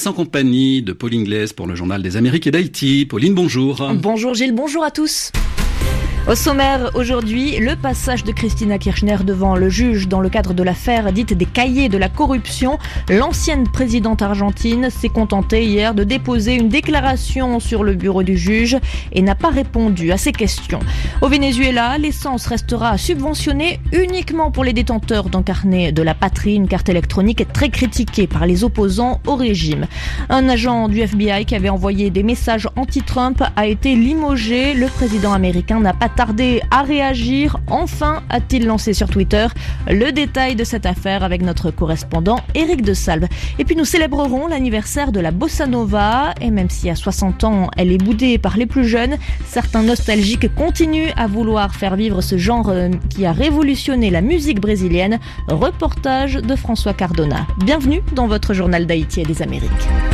en compagnie de Pauline Glaise pour le Journal des Amériques et d'Haïti. Pauline, bonjour. Bonjour Gilles, bonjour à tous. Au sommaire aujourd'hui, le passage de Cristina Kirchner devant le juge dans le cadre de l'affaire dite des cahiers de la corruption. L'ancienne présidente argentine s'est contentée hier de déposer une déclaration sur le bureau du juge et n'a pas répondu à ces questions. Au Venezuela, l'essence restera subventionnée uniquement pour les détenteurs d'un carnet de la patrie, une carte électronique très critiquée par les opposants au régime. Un agent du FBI qui avait envoyé des messages anti-Trump a été limogé. Le président américain n'a pas tardé à réagir. Enfin, a-t-il lancé sur Twitter. Le détail de cette affaire avec notre correspondant Éric de Salve. Et puis nous célébrerons l'anniversaire de la Bossa Nova. Et même si à 60 ans, elle est boudée par les plus jeunes, certains nostalgiques continuent à vouloir faire vivre ce genre qui a révolutionné la musique brésilienne. Reportage de François Cardona. Bienvenue dans votre journal d'Haïti et des Amériques.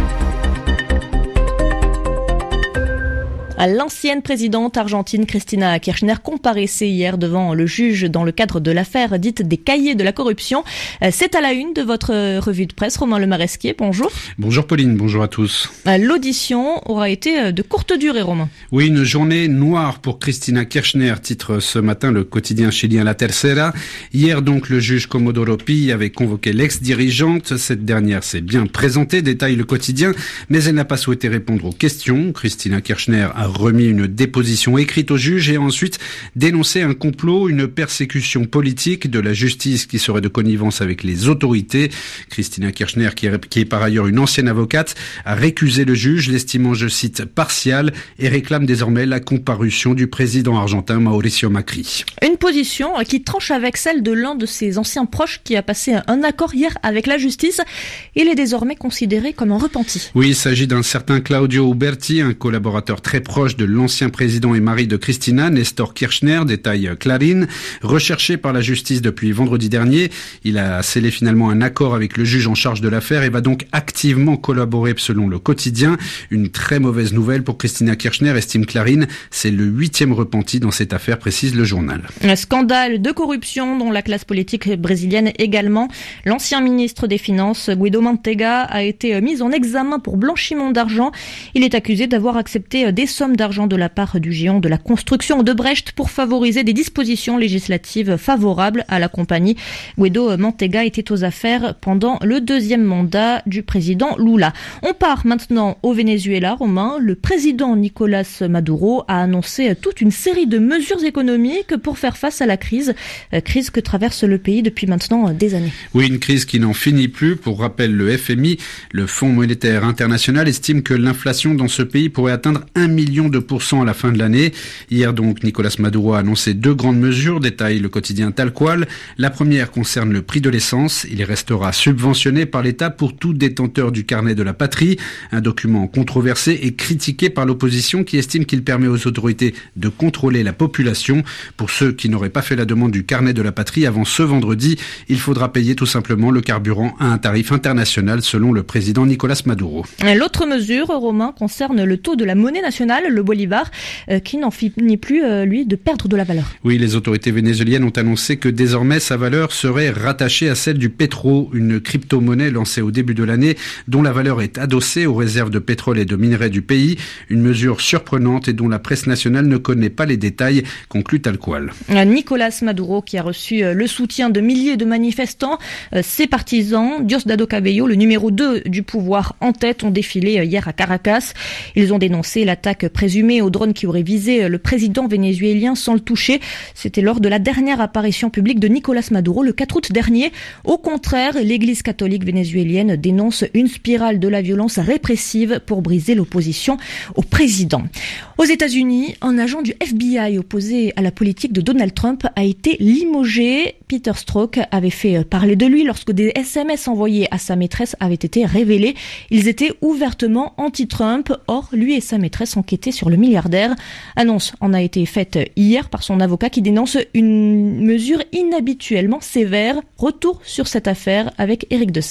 L'ancienne présidente argentine Cristina Kirchner comparaissait hier devant le juge dans le cadre de l'affaire dite des cahiers de la corruption. C'est à la une de votre revue de presse. Romain Lemaresquier, bonjour. Bonjour Pauline, bonjour à tous. L'audition aura été de courte durée, Romain. Oui, une journée noire pour Cristina Kirchner, titre ce matin le quotidien chilien La Tercera. Hier donc, le juge Comodoro Pi avait convoqué l'ex-dirigeante. Cette dernière s'est bien présentée, détaille le quotidien, mais elle n'a pas souhaité répondre aux questions. Cristina Kirchner a remis une déposition écrite au juge et a ensuite dénoncé un complot, une persécution politique de la justice qui serait de connivence avec les autorités. Cristina Kirchner, qui est par ailleurs une ancienne avocate, a récusé le juge, l'estimant, je cite, partial, et réclame désormais la comparution du président argentin Mauricio Macri. Une position qui tranche avec celle de l'un de ses anciens proches qui a passé un accord hier avec la justice. Il est désormais considéré comme un repenti. Oui, il s'agit d'un certain Claudio Uberti, un collaborateur très proche de l'ancien président et mari de Cristina, Néstor Kirchner, détaille Clarín. Recherché par la justice depuis vendredi dernier, il a scellé finalement un accord avec le juge en charge de l'affaire et va donc activement collaborer selon le quotidien. Une très mauvaise nouvelle pour Cristina Kirchner, estime Clarín. C'est le 8e repenti dans cette affaire, précise le journal. Un scandale de corruption dont la classe politique brésilienne également. L'ancien ministre des Finances, Guido Mantega, a été mis en examen pour blanchiment d'argent. Il est accusé d'avoir accepté des sommes d'argent de la part du géant de la construction Odebrecht pour favoriser des dispositions législatives favorables à la compagnie. Guido Mantega était aux affaires pendant le 2e mandat du président Lula. On part maintenant au Venezuela, Romain. Le président Nicolás Maduro a annoncé toute une série de mesures économiques pour faire face à la crise que traverse le pays depuis maintenant des années. Oui, une crise qui n'en finit plus. Pour rappel, le FMI, le Fonds monétaire international, estime que l'inflation dans ce pays pourrait atteindre 1 million de % à la fin de l'année. Hier donc, Nicolás Maduro a annoncé 2 grandes mesures, détaille le quotidien Tal Cual. La première concerne le prix de l'essence. Il restera subventionné par l'État pour tout détenteur du carnet de la patrie. Un document controversé et critiqué par l'opposition qui estime qu'il permet aux autorités de contrôler la population. Pour ceux qui n'auraient pas fait la demande du carnet de la patrie avant ce vendredi, il faudra payer tout simplement le carburant à un tarif international selon le président Nicolás Maduro. L'autre mesure, Romain, concerne le taux de la monnaie nationale, le bolivar, qui n'en finit plus, lui, de perdre de la valeur. Oui, les autorités vénézuéliennes ont annoncé que désormais sa valeur serait rattachée à celle du pétro, une crypto-monnaie lancée au début de l'année dont la valeur est adossée aux réserves de pétrole et de minerais du pays. Une mesure surprenante et dont la presse nationale ne connaît pas les détails, conclut Tal Cual. Nicolás Maduro qui a reçu le soutien de milliers de manifestants. Ses partisans, Diosdado Cabello, le numéro 2 du pouvoir en tête, ont défilé hier à Caracas. Ils ont dénoncé l'attaque présumée au drone qui aurait visé le président vénézuélien sans le toucher. C'était lors de la dernière apparition publique de Nicolás Maduro le 4 août dernier. Au contraire, l'église catholique vénézuélienne dénonce une spirale de la violence répressive pour briser l'opposition au président. Aux États-Unis, un agent du FBI opposé à la politique de Donald Trump a été limogé. Peter Strzok avait fait parler de lui lorsque des SMS envoyés à sa maîtresse avaient été révélés. Ils étaient ouvertement anti-Trump. Or, lui et sa maîtresse enquêtaient sur le milliardaire. Annonce en a été faite hier par son avocat qui dénonce une mesure inhabituellement sévère. Retour sur cette affaire avec Éric de Salve.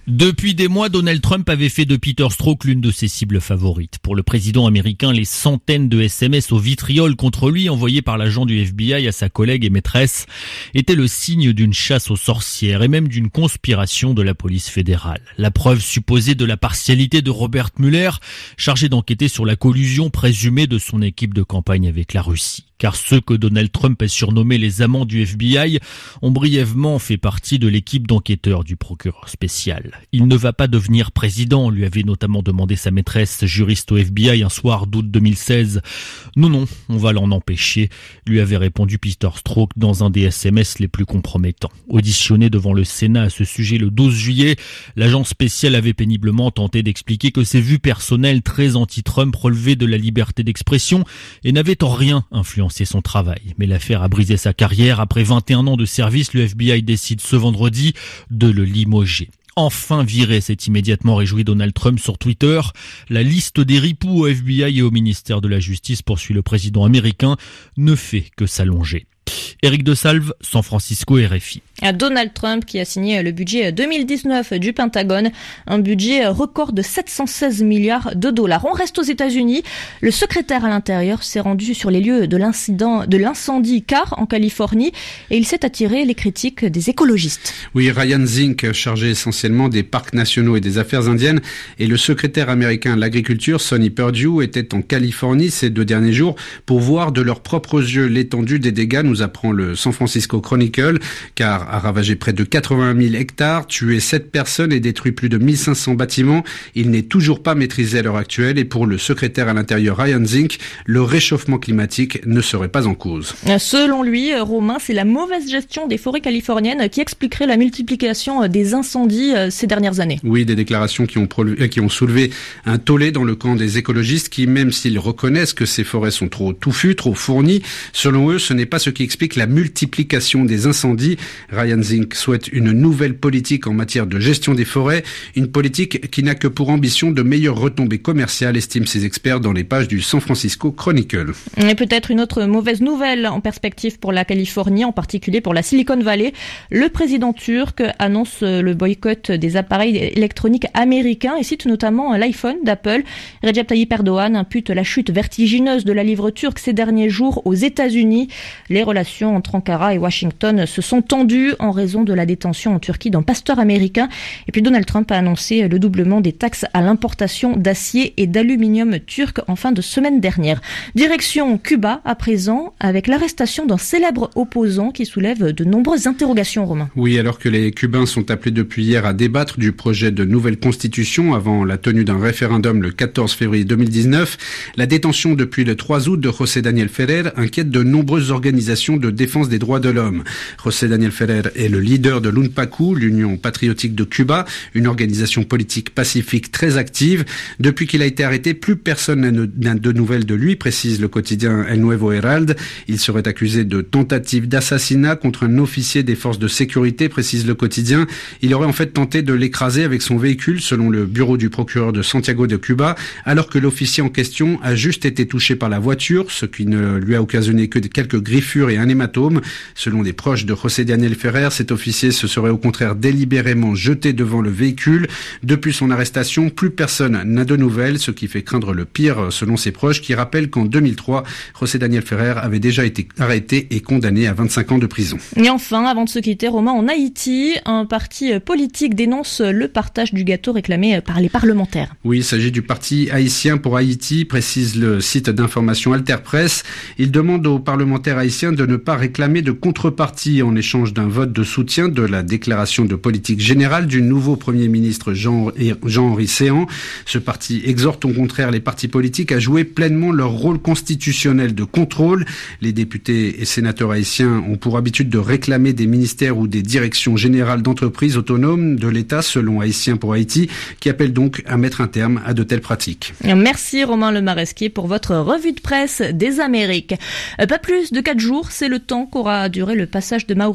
Depuis des mois, Donald Trump avait fait de Peter Strzok l'une de ses cibles favorites. Pour le président américain, les centaines de SMS au vitriol contre lui envoyés par l'agent du FBI à sa collègue et maîtresse étaient le signe d'une chasse aux sorcières et même d'une conspiration de la police fédérale. La preuve supposée de la partialité de Robert Mueller, chargé d'enquêter sur la collusion présumée de son équipe de campagne avec la Russie. Car ceux que Donald Trump a surnommés les amants du FBI ont brièvement fait partie de l'équipe d'enquêteurs du procureur spécial. Il ne va pas devenir président, lui avait notamment demandé sa maîtresse juriste au FBI un soir d'août 2016. Non, on va l'en empêcher, lui avait répondu Peter Strzok dans un des SMS les plus compromettants. Auditionné devant le Sénat à ce sujet le 12 juillet, l'agent spécial avait péniblement tenté d'expliquer que ses vues personnelles très anti-Trump relevaient de la liberté d'expression et n'avaient en rien influencé son travail. Mais l'affaire a brisé sa carrière. Après 21 ans de service, le FBI décide ce vendredi de le limoger. Enfin viré, s'est immédiatement réjoui Donald Trump sur Twitter. La liste des ripoux au FBI et au ministère de la Justice, poursuit le président américain, ne fait que s'allonger. Éric de Salve, San Francisco, RFI. Donald Trump qui a signé le budget 2019 du Pentagone, un budget record de 716 milliards de dollars. On reste aux États-Unis. Le secrétaire à l'intérieur s'est rendu sur les lieux de l'incendie Carr en Californie et il s'est attiré les critiques des écologistes. Oui, Ryan Zink, chargé essentiellement des parcs nationaux et des affaires indiennes, et le secrétaire américain à l'agriculture, Sonny Perdue, étaient en Californie ces 2 derniers jours pour voir de leurs propres yeux l'étendue des dégâts, nous apprend le San Francisco Chronicle, car a ravagé près de 80 000 hectares, tué 7 personnes et détruit plus de 1500 bâtiments. Il n'est toujours pas maîtrisé à l'heure actuelle et pour le secrétaire à l'intérieur Ryan Zink, le réchauffement climatique ne serait pas en cause. Selon lui, Romain, c'est la mauvaise gestion des forêts californiennes qui expliquerait la multiplication des incendies ces dernières années. Oui, des déclarations qui ont soulevé un tollé dans le camp des écologistes qui, même s'ils reconnaissent que ces forêts sont trop touffues, trop fournies, selon eux, ce n'est pas ce qui explique la multiplication des incendies. Ryan Zink souhaite une nouvelle politique en matière de gestion des forêts, une politique qui n'a que pour ambition de meilleures retombées commerciales, estiment ses experts dans les pages du San Francisco Chronicle. Et peut-être une autre mauvaise nouvelle en perspective pour la Californie, en particulier pour la Silicon Valley. Le président turc annonce le boycott des appareils électroniques américains et cite notamment l'iPhone d'Apple. Recep Tayyip Erdogan impute la chute vertigineuse de la livre turque ces derniers jours aux États-Unis. Les relations entre Ankara et Washington se sont tendues en raison de la détention en Turquie d'un pasteur américain. Et puis Donald Trump a annoncé le doublement des taxes à l'importation d'acier et d'aluminium turc en fin de semaine dernière. Direction Cuba à présent, avec l'arrestation d'un célèbre opposant qui soulève de nombreuses interrogations, Romain. Oui, alors que les Cubains sont appelés depuis hier à débattre du projet de nouvelle constitution avant la tenue d'un référendum le 14 février 2019, la détention depuis le 3 août de José Daniel Ferrer inquiète de nombreuses organisations de défense des droits de l'homme. José Daniel Ferrer est le leader de l'UNPACU, l'Union patriotique de Cuba, une organisation politique pacifique très active. Depuis qu'il a été arrêté, plus personne n'a de nouvelles de lui, précise le quotidien El Nuevo Herald. Il serait accusé de tentative d'assassinat contre un officier des forces de sécurité, précise le quotidien. Il aurait en fait tenté de l'écraser avec son véhicule, selon le bureau du procureur de Santiago de Cuba, alors que l'officier en question a juste été touché par la voiture, ce qui ne lui a occasionné que quelques griffures et un hématome. Selon des proches de José Daniel Ferrer, cet officier se serait au contraire délibérément jeté devant le véhicule. Depuis son arrestation, plus personne n'a de nouvelles, ce qui fait craindre le pire selon ses proches qui rappellent qu'en 2003, José Daniel Ferrer avait déjà été arrêté et condamné à 25 ans de prison. Et enfin, avant de se quitter, Romain, en Haïti, un parti politique dénonce le partage du gâteau réclamé par les parlementaires. Oui, il s'agit du parti haïtien pour Haïti, précise le site d'information Alter Press. Il demande aux parlementaires haïtiens de ne pas réclamer de contrepartie en échange d'un vote de soutien de la déclaration de politique générale du nouveau Premier ministre Jean-Henri Séan. Ce parti exhorte au contraire les partis politiques à jouer pleinement leur rôle constitutionnel de contrôle. Les députés et sénateurs haïtiens ont pour habitude de réclamer des ministères ou des directions générales d'entreprises autonomes de l'État, selon Haïtiens pour Haïti, qui appelle donc à mettre un terme à de telles pratiques. Merci Romain Lemaresquier pour votre revue de presse des Amériques. Pas plus de 4 jours, c'est le temps qu'aura duré le passage de Mauricio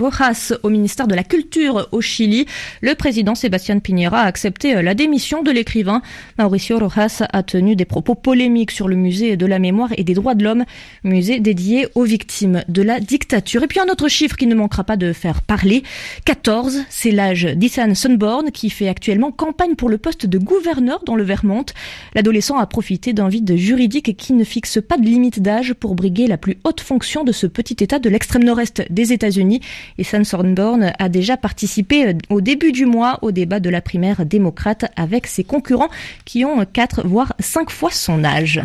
Rojas au ministère de la Culture au Chili. Le président Sebastián Piñera a accepté la démission de l'écrivain. Mauricio Rojas a tenu des propos polémiques sur le musée de la mémoire et des droits de l'homme, musée dédié aux victimes de la dictature. Et puis un autre chiffre qui ne manquera pas de faire parler, 14, c'est l'âge d'Ethan Sonborn qui fait actuellement campagne pour le poste de gouverneur dans le Vermont. L'adolescent a profité d'un vide juridique qui ne fixe pas de limite d'âge pour briguer la plus haute fonction de ce petit État de l'extrême nord-est des États-Unis. Ethan Sonborn a déjà participé au début du mois au débat de la primaire démocrate avec ses concurrents qui ont 4 voire 5 fois son âge.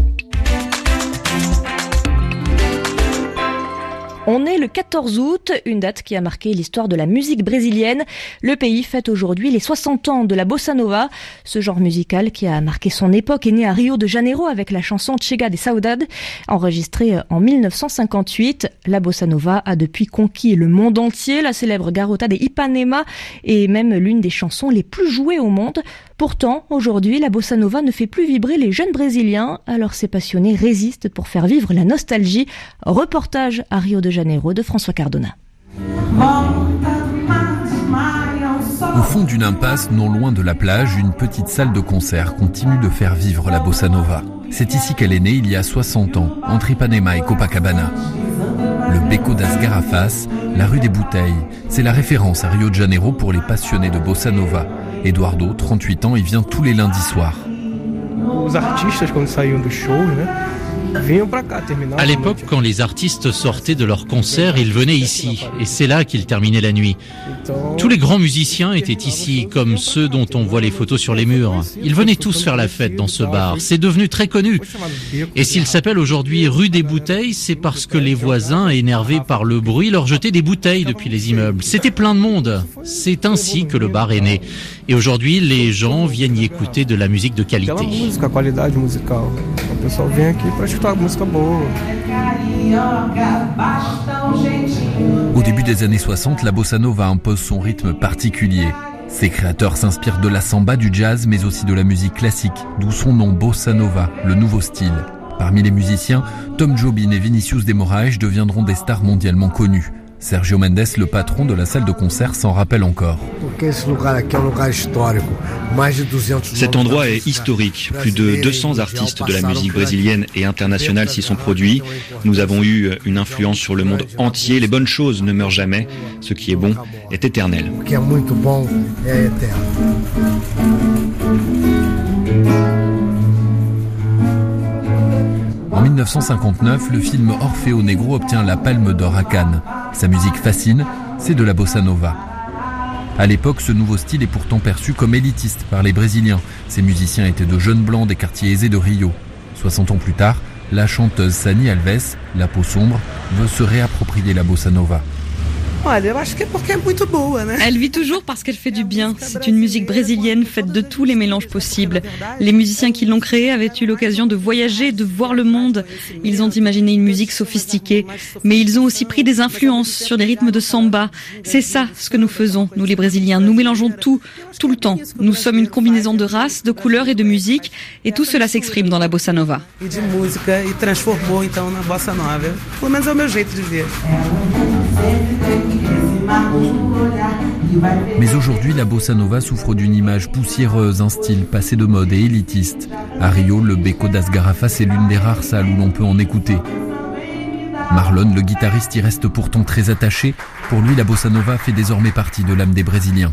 On est le 14 août, une date qui a marqué l'histoire de la musique brésilienne. Le pays fête aujourd'hui les 60 ans de la bossa nova. Ce genre musical qui a marqué son époque est né à Rio de Janeiro avec la chanson Chega de Saudade. Enregistrée en 1958, la bossa nova a depuis conquis le monde entier. La célèbre Garota de Ipanema est même l'une des chansons les plus jouées au monde. Pourtant, aujourd'hui, la bossa nova ne fait plus vibrer les jeunes Brésiliens, alors ces passionnés résistent pour faire vivre la nostalgie. Reportage à Rio de Janeiro de François Cardona. Au fond d'une impasse, non loin de la plage, une petite salle de concert continue de faire vivre la bossa nova. C'est ici qu'elle est née il y a 60 ans, entre Ipanema et Copacabana. Le Beco das Garrafas, la rue des Bouteilles, c'est la référence à Rio de Janeiro pour les passionnés de bossa nova. Eduardo, 38 ans, il vient tous les lundis soirs. À l'époque, quand les artistes sortaient de leur concert, ils venaient ici, et c'est là qu'ils terminaient la nuit. Tous les grands musiciens étaient ici, comme ceux dont on voit les photos sur les murs. Ils venaient tous faire la fête dans ce bar, c'est devenu très connu. Et s'il s'appelle aujourd'hui rue des Bouteilles, c'est parce que les voisins, énervés par le bruit, leur jetaient des bouteilles depuis les immeubles. C'était plein de monde. C'est ainsi que le bar est né. Et aujourd'hui, les gens viennent y écouter de la musique de qualité. Au début des années 60, la bossa nova impose son rythme particulier. Ses créateurs s'inspirent de la samba, du jazz, mais aussi de la musique classique, d'où son nom bossa nova, le nouveau style. Parmi les musiciens, Tom Jobim et Vinicius de Moraes deviendront des stars mondialement connues. Sergio Mendes, le patron de la salle de concert, s'en rappelle encore. Cet endroit est historique. Plus de 200 artistes de la musique brésilienne et internationale s'y sont produits. Nous avons eu une influence sur le monde entier. Les bonnes choses ne meurent jamais. Ce qui est bon est éternel. En 1959, le film Orfeo Negro obtient la Palme d'Or à Cannes. Sa musique fascine, c'est de la bossa nova. À l'époque, ce nouveau style est pourtant perçu comme élitiste par les Brésiliens. Ces musiciens étaient de jeunes blancs des quartiers aisés de Rio. 60 ans plus tard, la chanteuse Sani Alves, la peau sombre, veut se réapproprier la bossa nova. Elle vit toujours parce qu'elle fait du bien. C'est une musique brésilienne faite de tous les mélanges possibles. Les musiciens qui l'ont créée avaient eu l'occasion de voyager, de voir le monde. Ils ont imaginé une musique sophistiquée, mais ils ont aussi pris des influences sur les rythmes de samba. C'est ça ce que nous faisons, nous les Brésiliens. Nous mélangeons tout le temps. Nous sommes une combinaison de races, de couleurs et de musique, et tout cela s'exprime dans la bossa nova. Mais aujourd'hui, la bossa nova souffre d'une image poussiéreuse, un style passé de mode et élitiste. À Rio, le Beco das Garrafas est l'une des rares salles où l'on peut en écouter. Marlon, le guitariste, y reste pourtant très attaché. Pour lui, la bossa nova fait désormais partie de l'âme des Brésiliens.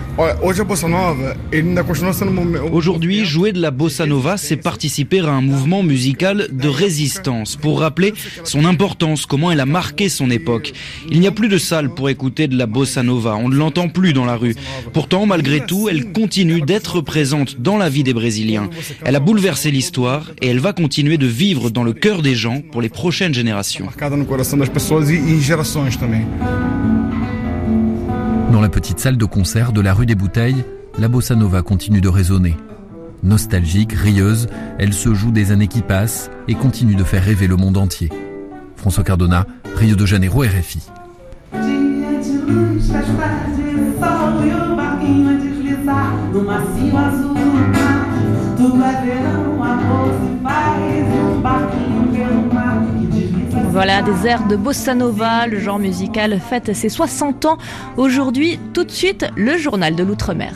Aujourd'hui, jouer de la bossa nova, c'est participer à un mouvement musical de résistance, pour rappeler son importance, comment elle a marqué son époque. Il n'y a plus de salle pour écouter de la bossa nova, on ne l'entend plus dans la rue. Pourtant, malgré tout, elle continue d'être présente dans la vie des Brésiliens. Elle a bouleversé l'histoire et elle va continuer de vivre dans le cœur des gens pour les prochaines générations. Dans la petite salle de concert de la rue des Bouteilles, la bossa nova continue de résonner. Nostalgique, rieuse, elle se joue des années qui passent et continue de faire rêver le monde entier. François Cardona, Rio de Janeiro, RFI. Voilà, des airs de bossa nova, le genre musical fête ses 60 ans. Aujourd'hui, tout de suite, le journal de l'Outre-mer.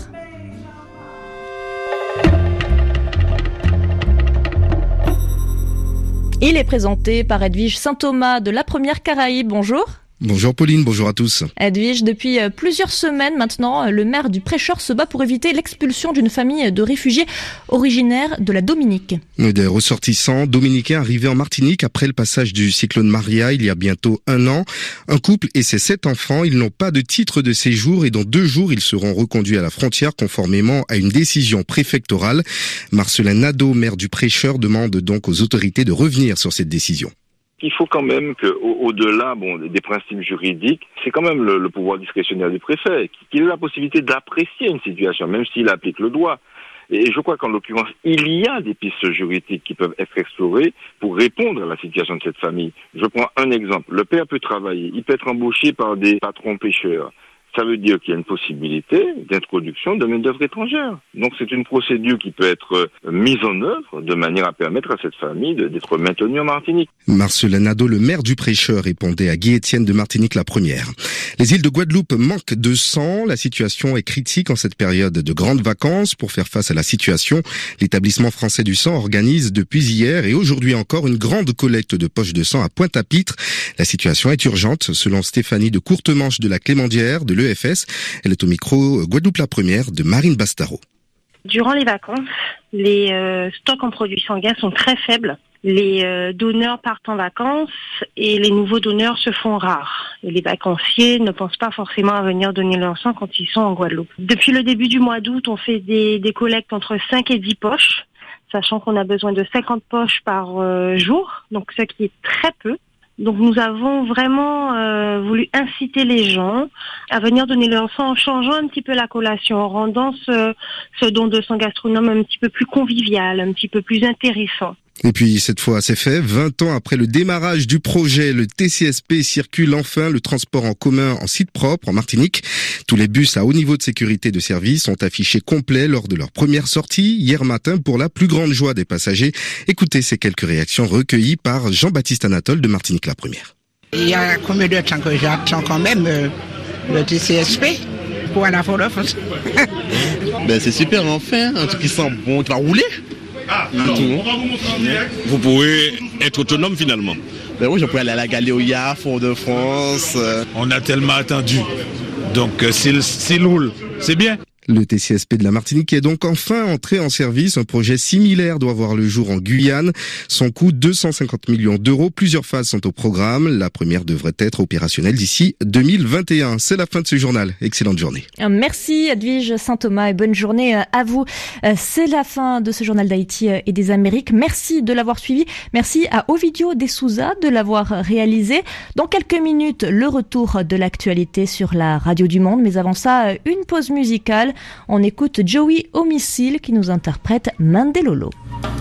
Il est présenté par Edwige Saint-Thomas de La Première Caraïbe. Bonjour. Bonjour Pauline, bonjour à tous. Edwige, depuis plusieurs semaines maintenant, le maire du Prêcheur se bat pour éviter l'expulsion d'une famille de réfugiés originaires de la Dominique. Des ressortissants dominicains arrivés en Martinique après le passage du cyclone Maria il y a bientôt 1 an. Un couple et ses 7 enfants, ils n'ont pas de titre de séjour et dans 2 jours, ils seront reconduits à la frontière conformément à une décision préfectorale. Marcelin Nadeau, maire du Prêcheur, demande donc aux autorités de revenir sur cette décision. Il faut quand même qu'au-delà des principes juridiques, c'est quand même le pouvoir discrétionnaire du préfet, qu'il ait la possibilité d'apprécier une situation, même s'il applique le droit. Et je crois qu'en l'occurrence, il y a des pistes juridiques qui peuvent être explorées pour répondre à la situation de cette famille. Je prends un exemple. Le père peut travailler, il peut être embauché par des patrons pêcheurs. Ça veut dire qu'il y a une possibilité d'introduction de main-d'œuvre étrangère. Donc c'est une procédure qui peut être mise en œuvre de manière à permettre à cette famille d'être maintenue en Martinique. Marcelin Nadeau, le maire du Prêcheur, répondait à Guy-Étienne de Martinique la Première. Les îles de Guadeloupe manquent de sang. La situation est critique en cette période de grandes vacances. Pour faire face à la situation, l'établissement français du sang organise depuis hier et aujourd'hui encore une grande collecte de poches de sang à Pointe-à-Pitre. La situation est urgente, selon Stéphanie de Courtemanche de la Clémendière de l'EFS. Elle est au micro Guadeloupe la Première de Marine Bastaro. Durant les vacances, les stocks en produits sanguins sont très faibles. Les donneurs partent en vacances et les nouveaux donneurs se font rares. Et les vacanciers ne pensent pas forcément à venir donner leur sang quand ils sont en Guadeloupe. Depuis le début du mois d'août, on fait des collectes entre 5 et 10 poches, sachant qu'on a besoin de 50 poches par jour, donc ce qui est très peu. Donc nous avons vraiment voulu inciter les gens à venir donner leur sang en changeant un petit peu la collation, en rendant ce don de sang gastronome un petit peu plus convivial, un petit peu plus intéressant. Et puis cette fois c'est fait, 20 ans après le démarrage du projet, le TCSP circule enfin le transport en commun en site propre en Martinique. Tous les bus à haut niveau de sécurité de service sont affichés complets lors de leur première sortie hier matin pour la plus grande joie des passagers. Écoutez ces quelques réactions recueillies par Jean-Baptiste Anatole de Martinique la Première. Il y a combien de temps que j'attends quand même le TCSP pour aller à Fort-de-France? C'est super, enfin, un truc qui sent bon, qui va rouler. Vous pourrez être autonome finalement. Oui, je pourrais aller à la Galéoya, Fort-de-France. On a tellement attendu. Donc s'il roule, c'est bien. Le TCSP de la Martinique est donc enfin entré en service. Un projet similaire doit voir le jour en Guyane. Son coût, 250 millions d'euros. Plusieurs phases sont au programme. La première devrait être opérationnelle d'ici 2021. C'est la fin de ce journal. Excellente journée. Merci Edwige Saint-Thomas et bonne journée à vous. C'est la fin de ce journal d'Haïti et des Amériques. Merci de l'avoir suivi. Merci à Ovidio De Souza de l'avoir réalisé. Dans quelques minutes, le retour de l'actualité sur la radio du monde. Mais avant ça, une pause musicale. On écoute Joey Homicile qui nous interprète Mandelolo.